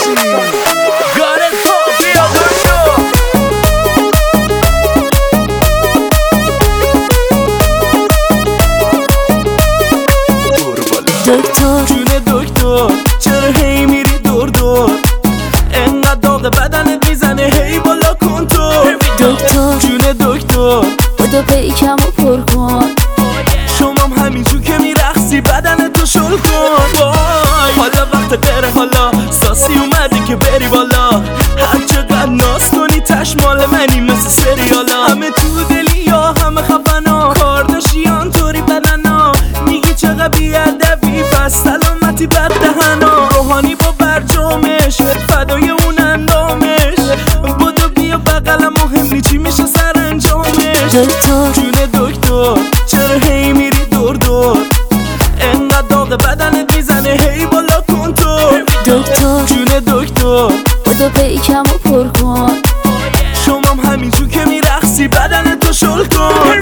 باشی. گاره تو بیا دکتر جون دکتر چرا هی میری دور دور؟ انقدر داغ بدنت میزنه هی بالا کن تو. دکتر جون دکتر بودو پیکم و پر کن. شمام همینجور که میرقصی بدنتو شل کن. وای حالا وقت غیره، حالا ساسی اومدی که بری بالا. هر چقدر ناز کنی تش مال منی مثل سریالا. همه تو دلی یا همه خفنا، کارداشیان طوری بدنا. میگی چقدر بیادبی پس سلامتی بد دهنا. روحانی با برجامش فدای اون اندامش. بدو بیا بقلم مهم نی چی میشه سرانجامش. دکتر جون دکتر چرا هی میری دور دور؟ انقدر داغ بدنت میزنه هی بالا کن تو. دکتر جون دکتر بودو پیکم و پر کن. شمام همینجور که میرقصی بدنتو شل کن.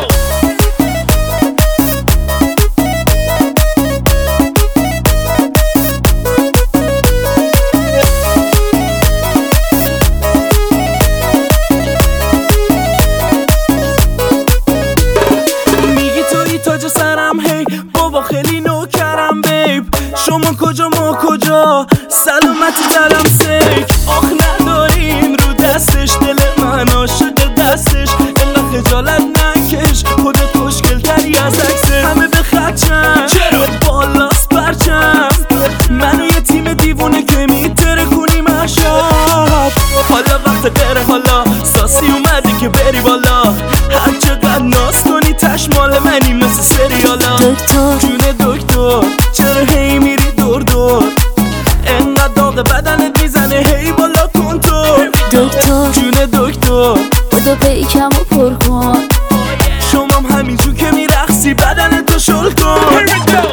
میگی توی تاج سرم هی بابا خیلی نوکرم بیب. شما کجا ما کجا سلامتی دلم سیک. آخ نداریم رو دستش دل من عاشق دستش. الا خجالت نکش خودت خوشگل تری از عکسه. همه به خدشم چرا بالاست پرچم. منو یه تیم دیوونه که میتره کنیم اشاب. حالا وقت غیره، حالا ساسی اومدی که بری بالا. هر چقدر ناز کنی تش مال منی مثل سریالا. دکتر جون دکتر چرا هی میری دور دور؟ انقدر داغ بدنت میزنه هی بالا کن تو. دکتر جون دکتر بودو پیکم و پر کن. شمام همینجور که میرقصی بدنتو شل کن.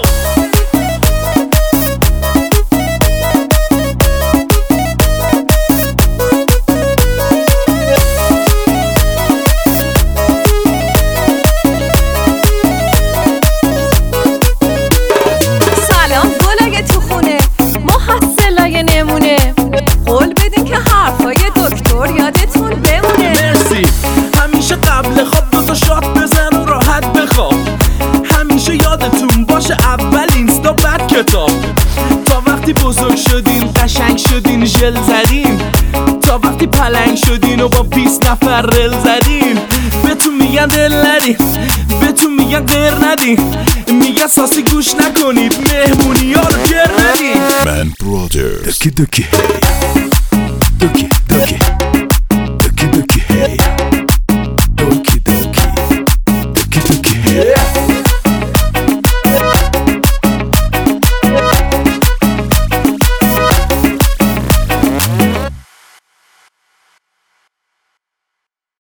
سلام گلای تو خونه محصلای نمونه. قول بدین که حرفای دکتر یادتون بمونه. مرسی. همیشه قبل خواب دوتا شات بزن و راحت بخواب. همیشه یادتون باشه اول اینستا بعد کتاب. تا وقتی بزرگ شدین قشنگ شدین ژل زدین. تا وقتی پلنگ شدین و با 20 نفر رل زدین. بهتون میگن دل ندین، بهتون میگن غیر ندین. میگن ساسی گوش نکنید مهمونی ها رو گر ندین. من برادر دکی دکی هی دکی دکی دکی دکی